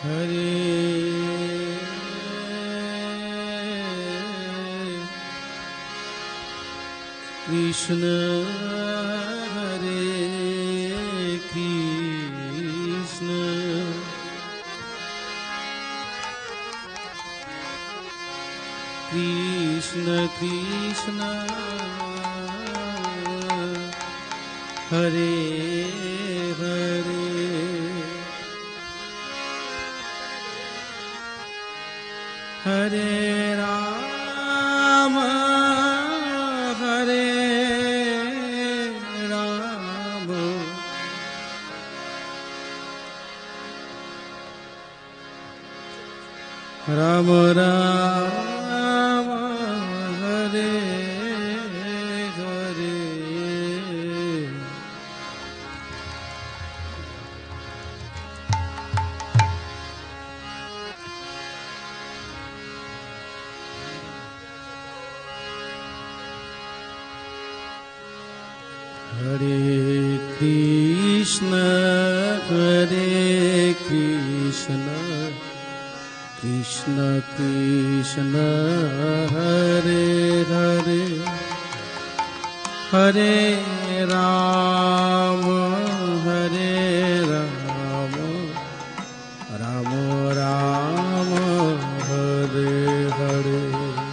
Hare Krishna, Hare Krishna, Krishna Krishna, Hare Hare, Hare Rama, Hare Rama, Rama Rama, Hare Hare, Hare Krishna, Hare Krishna, Krishna Krishna, Hare Hare, Hare Rama, Hare Rama, Rama Rama, Hare Hare,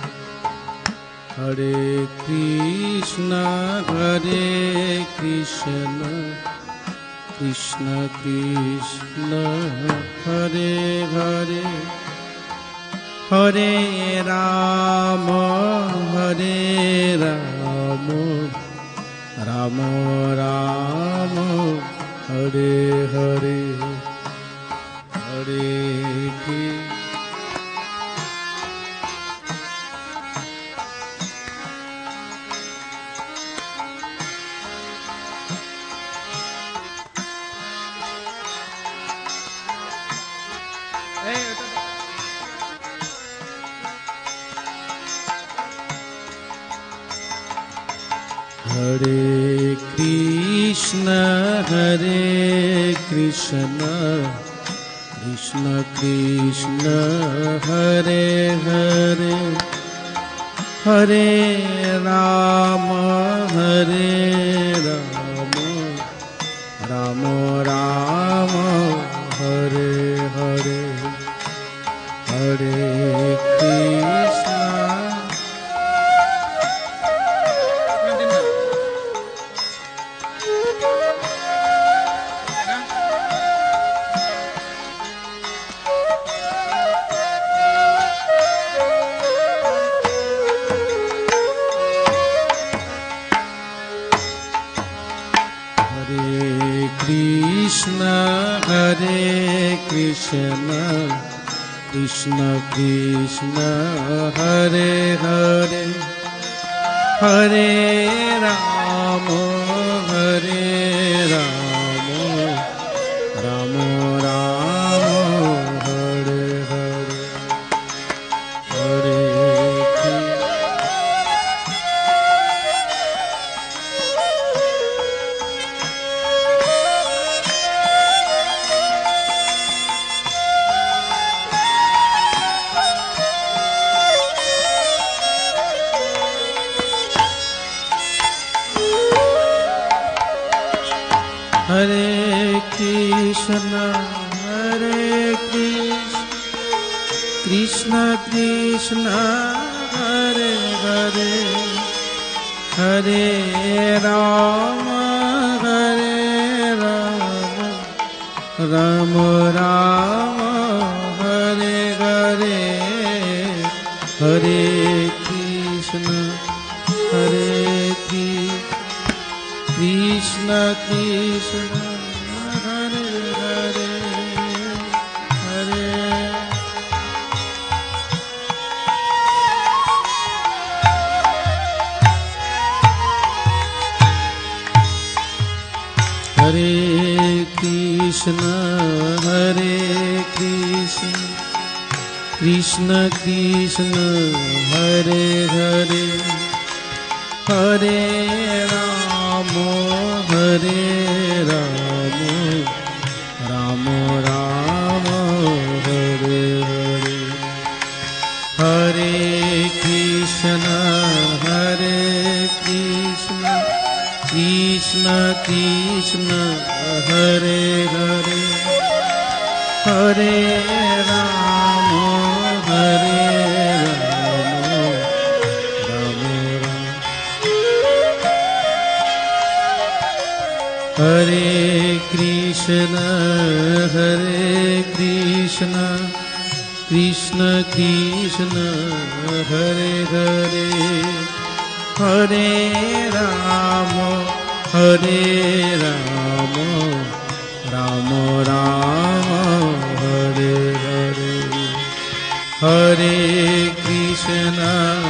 Hare Krishna, Hare Krishna, Krishna Krishna, Hare Hare, Hare Rama, Hare Rama, Rama Rama, Hare Hare, Hare Krishna. Hare Krishna, Hare Krishna, Krishna Krishna, Hare Hare, Hare Rama, Hare Rama, Rama Rama, Hare Hare, Hare Krishna. Krishna, Hare Krishna, Krishna Krishna, Hare Hare, Hare Rama, Hare Rama, Rama Rama, Hare Hare, Hare Hare Krishna, Hare Krishna, Krishna Krishna, Hare Hare, Hare Rama, Hare Rama, Rama Rama, Hare Hare, Hare Krishna, Hare Krishna Krishna, Hare Hare, Hare Hare Krishna, Hare Krishna, Krishna Krishna, Hare Hare, Hare Rama, Hare Rama, Rama Rama, Krishna Hare Hare Hare Ram Hare Ram Hare Krishna Krishna Krishna Hare Hare Hare Ram Ram Ram Hare Hare Hare Krishna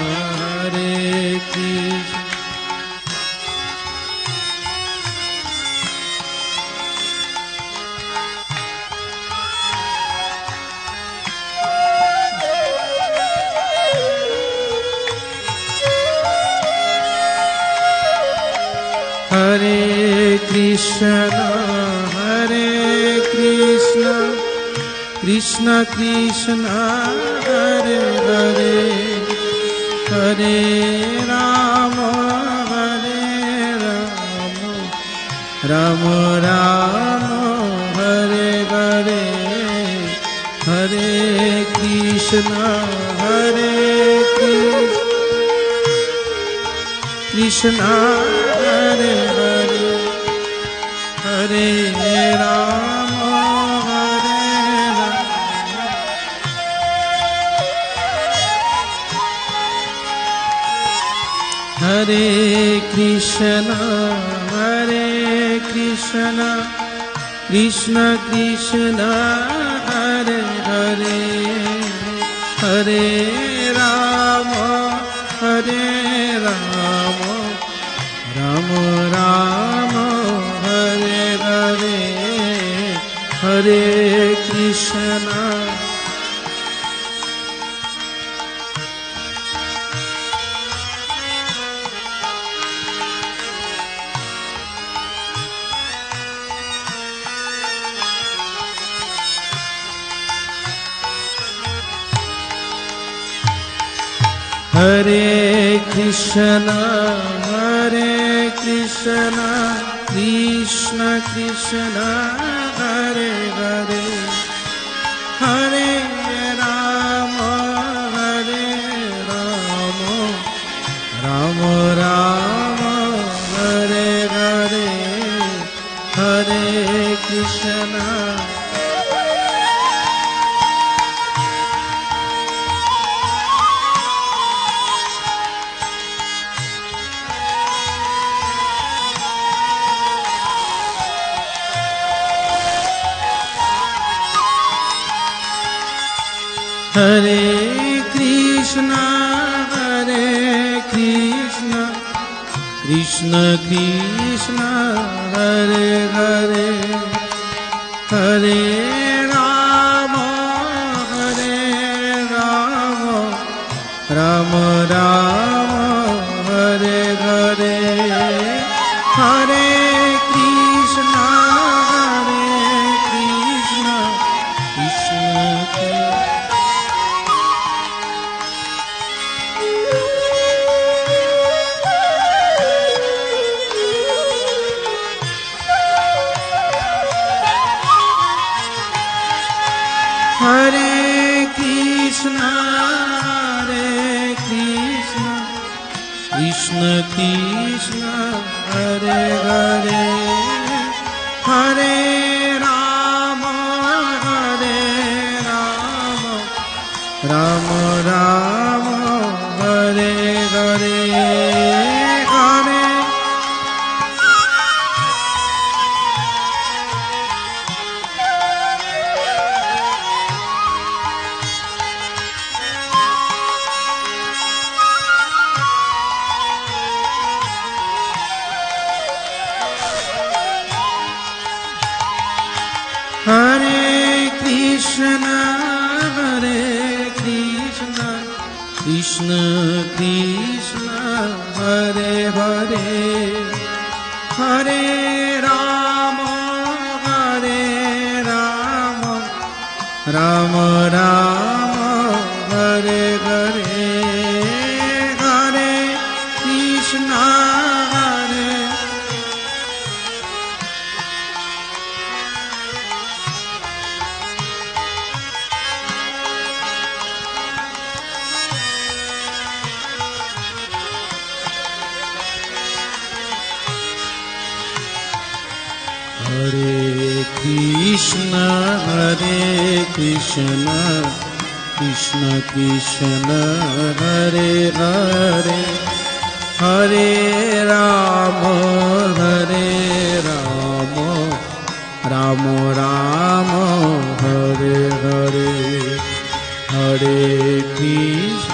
Hare Krishna Krishna Krishna Hare Hare Hare Ram Ram Ram Hare Hare Hare Krishna Krishna Hare Hare Hare Ram Hare Krishna Krishna Krishna Hare Hare Hare Ram Ram Ram Hare Hare Hare Krishna Hare Krishna Krishna Krishna Hare Hare Hare Ram Ram Ram Hare Hare Hare Krishna Hare Krishna Krishna Krishna Hare Hare Hare Ram Ram Ram Hare Hare Hare Krishna Krishna Hare Krishna Krishna Krishna Hare Hare Hare Ram Ram Ram Hare Hare Hare Hare Krishna Krishna Krishna Hare Hare Hare Ram Ram Ram Hare Hare Hare Krishna Krishna Hare Krishna Krishna Krishna Hare Hare Hare Rama Hare Rama Rama Rama Hare Hare Hare Krishna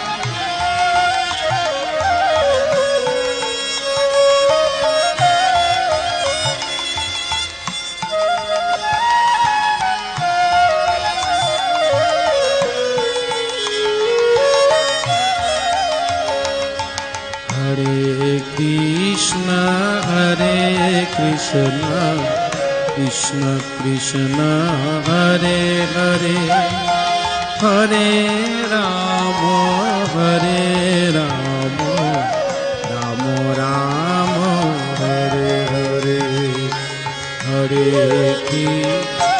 Krishna Krishna Krishna Hare Hare Hare Rama Hare Rama Rama Rama Hare Hare Hare Krishna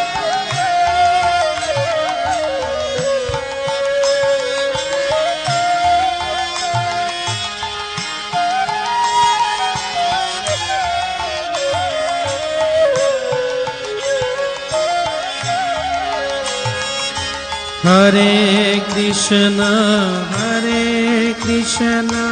Hare Krishna Krishna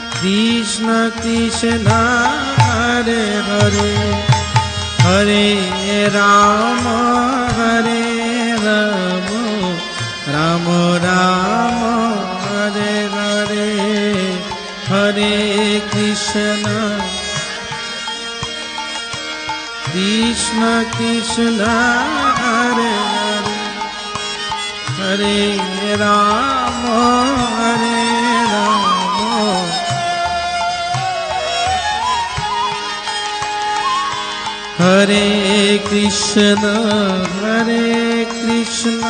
Krishna Hare Hare Hare Rama Hare Rama Rama Rama Hare Hare Hare Krishna Krishna Hare Hare Hare Rama Hare Rama Hare Krishna Krishna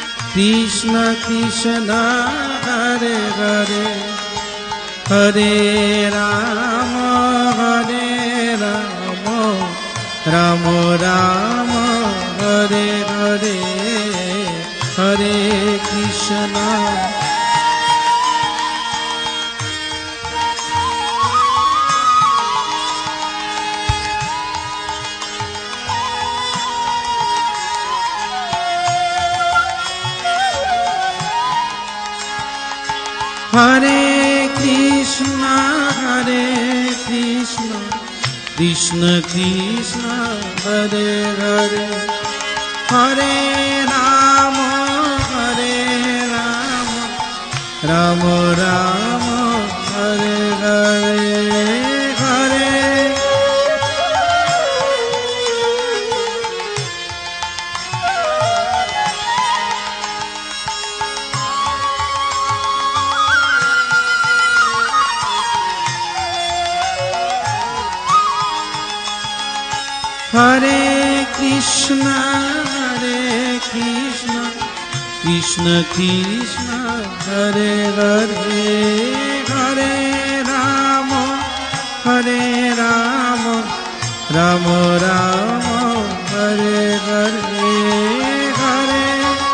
Krishna Hare Hare Hare Rama Hare Rama Rama Rama Hare Hare Hare Krishna Hare Krishna Krishna Krishna Hare Hare Hare Rama Rama Rama Hare Hare Hare Hare Krishna Krishna Krishna Hare Hare Hare Rama Rama Rama Hare Hare Hare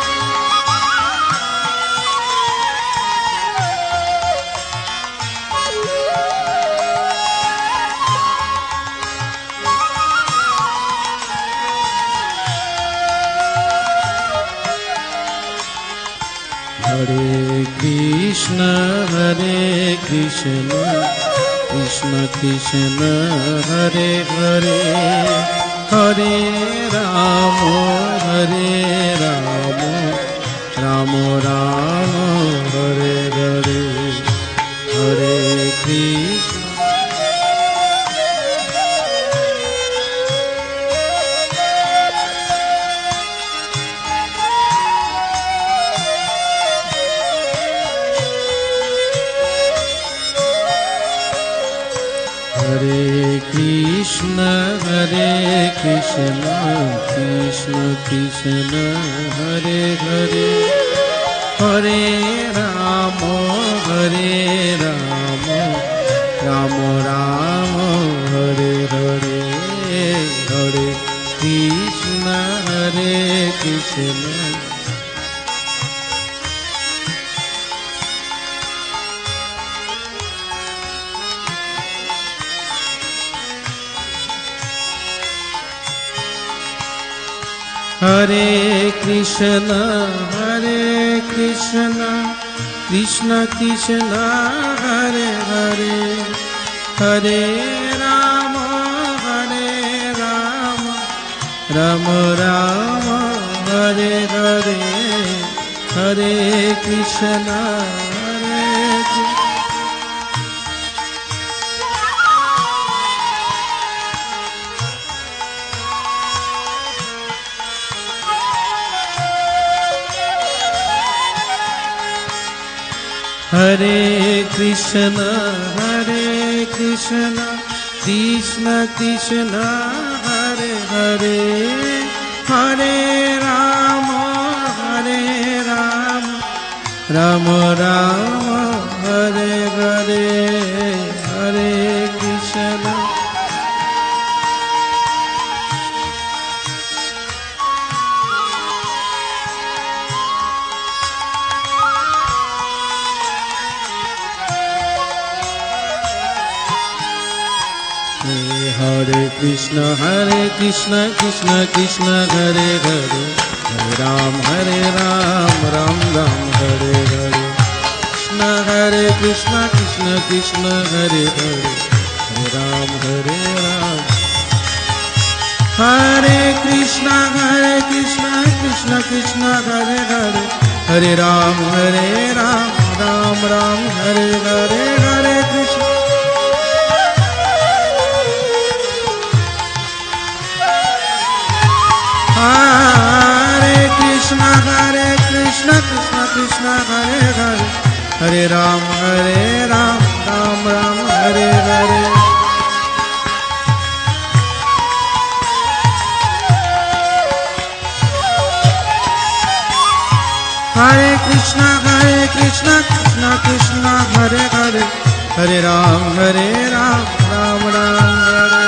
Hare Krishna Krishna Krishna Hare Hare Hare Rama Rama Rama Hare Hare Hare Krishna Hare Krishna Krishna Krishna Hare Hare Hare Rama Rama Rama Hare Hare Hare Krishna Krishna Hare Krishna Krishna Krishna Hare Hare Hare Rama Rama Rama Hare Hare Hare Krishna Hare Krishna Krishna Krishna Hare Hare Hare Rama Rama Rama Hare Hare Hare Krishna Hare Krishna Krishna Krishna Hare Hare Hare Ram Ram Ram Hare Hare Krishna Krishna Hare Hare Hare Ram Hare Krishna Krishna Krishna Hare Hare Hare Ram Ram Ram Hare Hare Hare Krishna Hare Krishna Krishna Krishna Hare Hare Hare Ram Ram Ram Hare Hare Hare Krishna Krishna Krishna Hare Hare Hare Ram Ram Ram Hare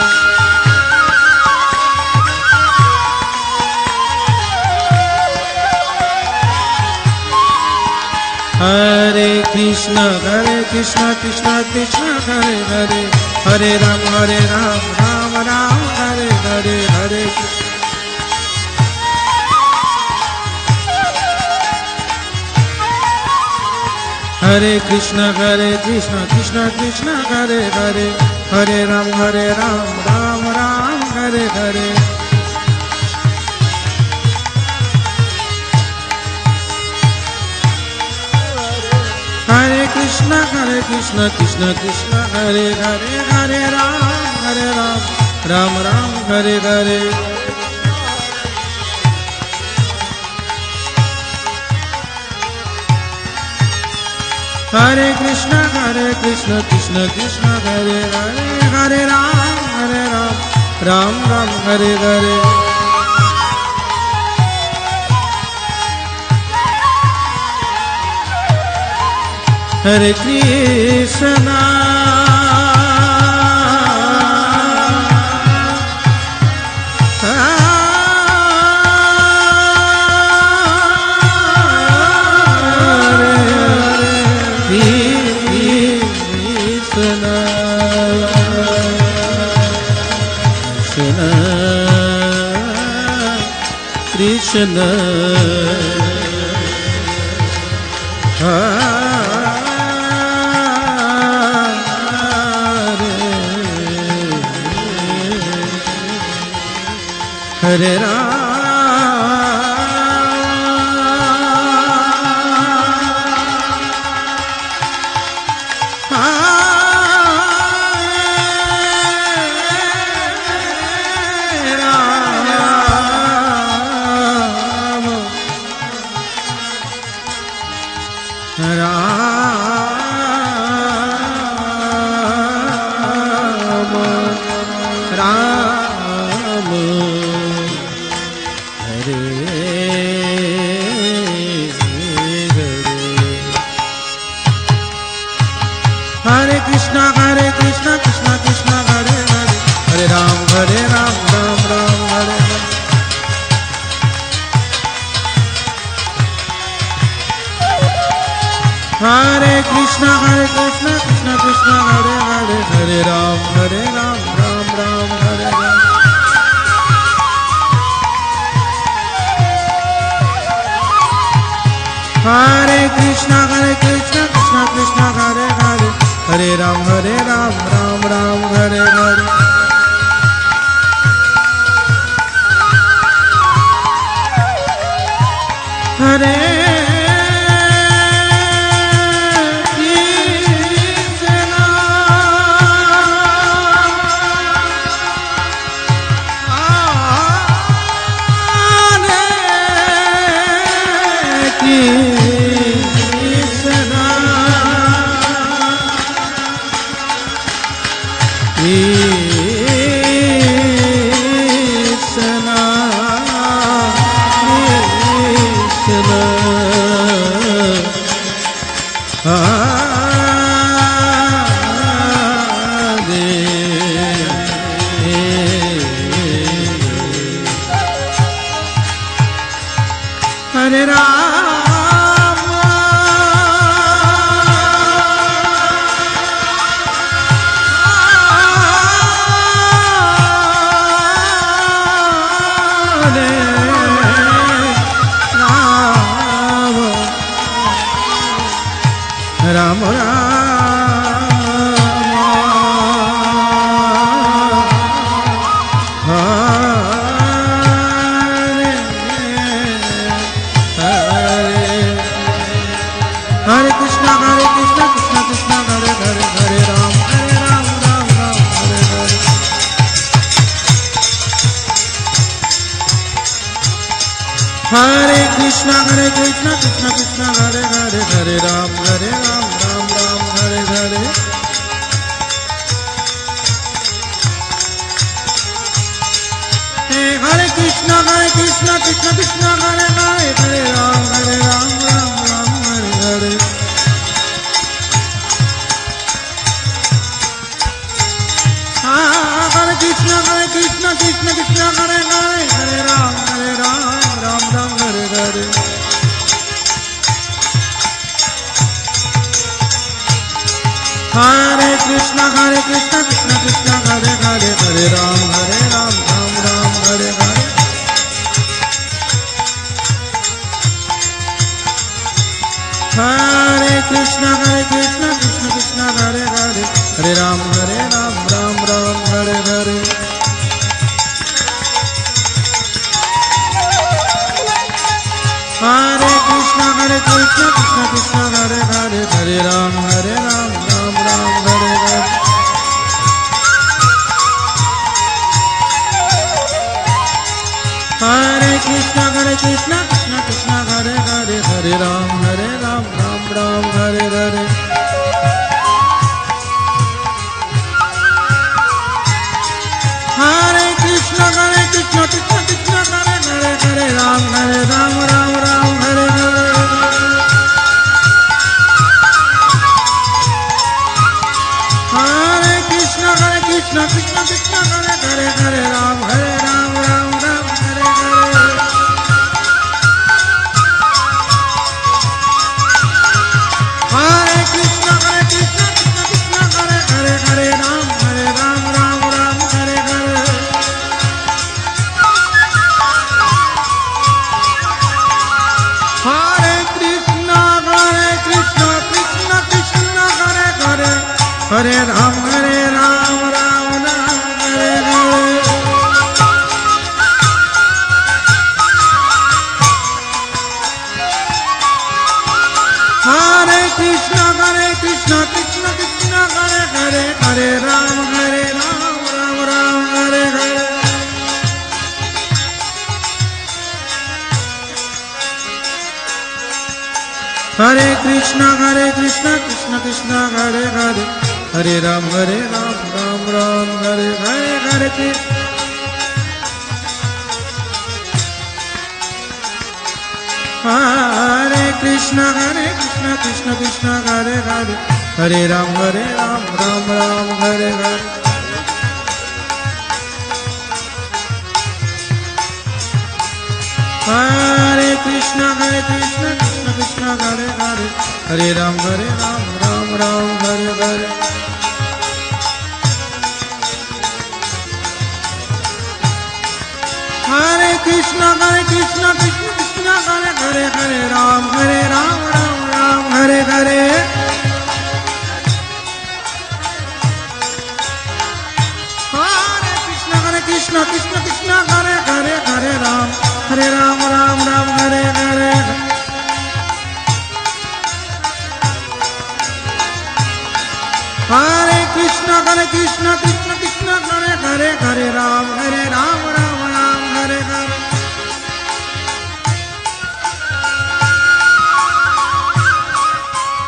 Hare Krishna Krishna Krishna Hare Hare Hare Ram Ram Ram Hare Hare Hare Hare Krishna Krishna Krishna Hare Hare Hare Ram Ram Ram Hare Hare Hare Krishna Krishna Krishna Hare Hare Hare Ram Ram Ram Hare Hare Hare Krishna Krishna Krishna Hare Hare Hare Ram Ram Ram Hare Hare Hare Krishna Krishna Hare Ram Hare Krishna Krishna Krishna Hare Hare Hare Ram Ram Ram Hare Hare Hare Krishna Krishna Krishna Hare Hare, Hare Ram Ram Ram Hare Hare. Hare Hare Rama, Ram Hare Krishna Krishna Krishna Hare Hare, Hare Ram Ram Ram Hare Hare. Hare Krishna Krishna Krishna Hare Hare, Hare Ram Ram Hare Hare. Hare Krishna Krishna Krishna Hare Hare, Hare Ram Ram Hare Hare. Hare Krishna Krishna Krishna Hare Hare, Hare Ram Ram Hare Hare. Hare Krishna Krishna Krishna Hare Hare, Hare Ram Hare Hare. Hare Krishna Krishna Hare Hare, Hare Ram Hare Hare. Hare Krishna Krishna Hare Hare, Hare Ram Hare Hare. Hare Krishna Krishna Hare Hare, Hare Ram Hare Hare. Hare Krishna Krishna Hare Hare, Hare Ram Hare Hare. Hare Krishna Krishna Hare Hare, Hare Ram Hare Hare. Hare Krishna Krishna Hare Hare, Hare Ram Hare Hare. Hare Krishna Krishna Hare Hare, Hare Ram Hare Hare. Hare Krishna Krishna Hare Hare, Hare Ram Hare Hare. Hare Krishna Krishna Hare Hare, Hare Ram Hare Hare. Hare Krishna Krishna Hare Hare, Hare Ram Hare Hare. Hare Krishna Krishna Hare Hare, Hare Ram Hare Hare. Hare Krishna Krishna Hare Hare, Hare Ram Hare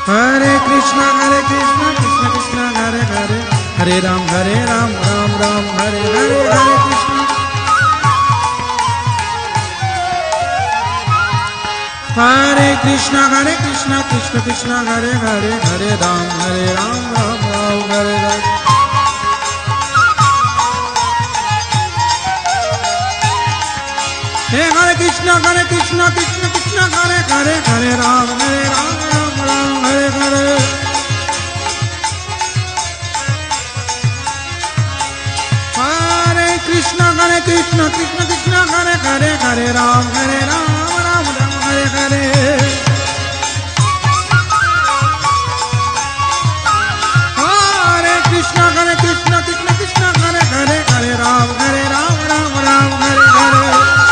Hare Krishna Krishna Krishna Hare Hare, Hare Ram Ram Ram Hare Hare, Hare Krishna. Hare Krishna Krishna Krishna Hare Hare, Hare Ram Ram Ram Hare Hare. Hare Krishna Krishna Krishna Hare Hare, Hare Ram Ram Ram Hare Hare. Hare Krishna Krishna Krishna Hare Hare, Hare Ram Ram Hare Hare. Hare Krishna Krishna Krishna Hare Hare, Hare Ram Ram Hare Hare.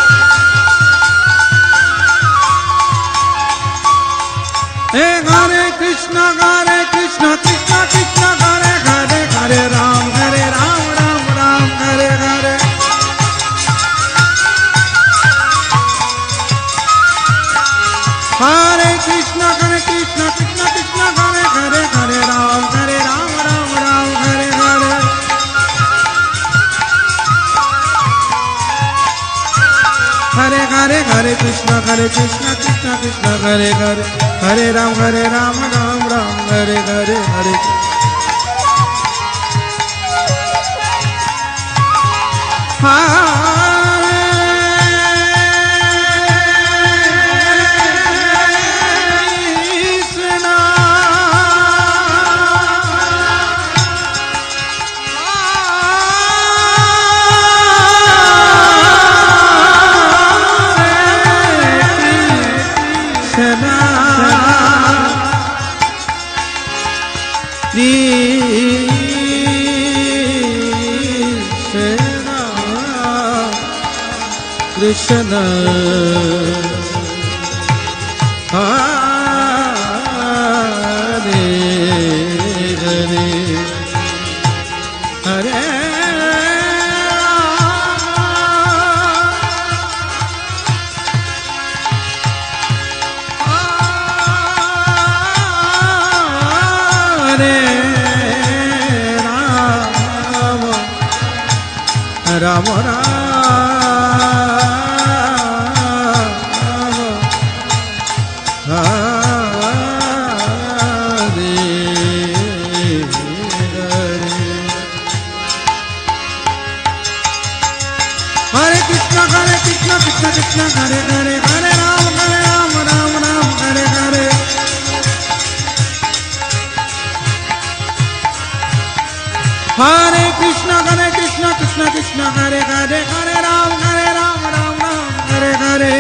Hare Krishna Krishna Krishna Hare Hare, Hare Ram Ram Hare Hare. Hare Krishna Krishna Krishna Hare Hare, Hare Ram Ram Hare Hare. Hare Krishna Krishna Krishna Hare Hare, Hare Ram Ram Hare Hare. Hare Krishna Hare Hare, Hare Ram Ram Krishna Hare Hare, Hare Ram Ram Hare Hare. Hare Krishna Krishna Hare Hare, Hare Ram Ram Hare Hare.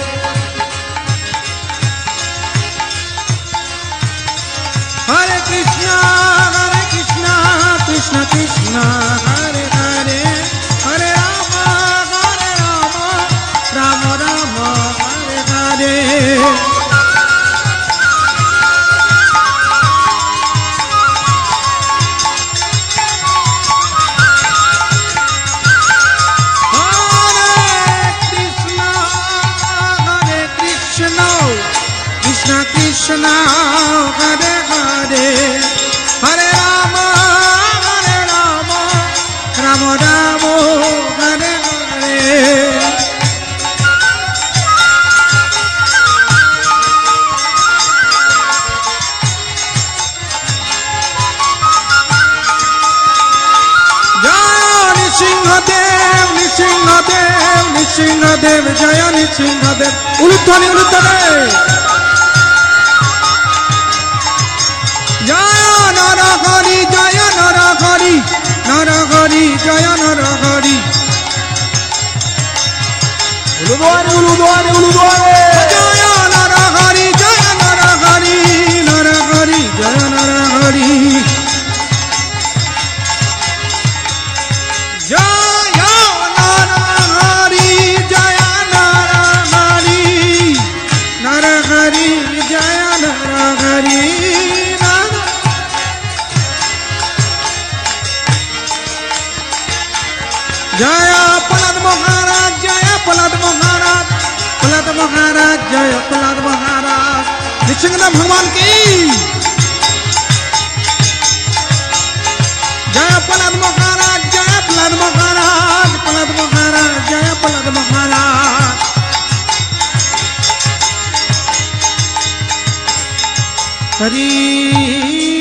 Hare Krishna Krishna Krishna Hare Hare, Hare Rama Hare Hare. Krishna Krishna Hare Hare, Hare Rama Rama Rama Hare Hare. Nrsimhadev Jaya Nrsimhadev, Ulutthani Ulutthani. Jaya Narahari Jaya Narahari, Narahari Jaya Narahari. Uludwani Uludwani Uludwani. Jaya Narahari Jaya Narahari, Narahari Jaya Narahari. Jaya Prahlad Maharaj, Jaya Prahlad Maharaj, Prahlad Maharaj, Jaya Prahlad Maharaj. Nrsimhadev Bhagwan ki Hari